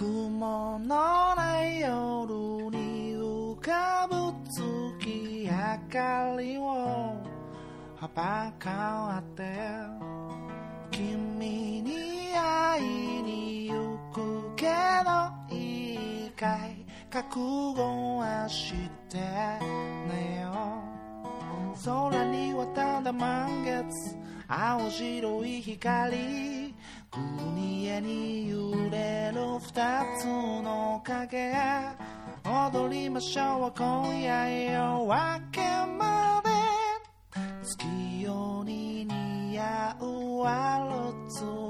雲のない夜に浮かぶ月明かりを幅変わって君に会いに行くけどいいかい覚悟はしてねよ空にはただ満月青白い光国へに揺れる二つの影踊りましょう今夜夜明けまで月夜に似合うワルツ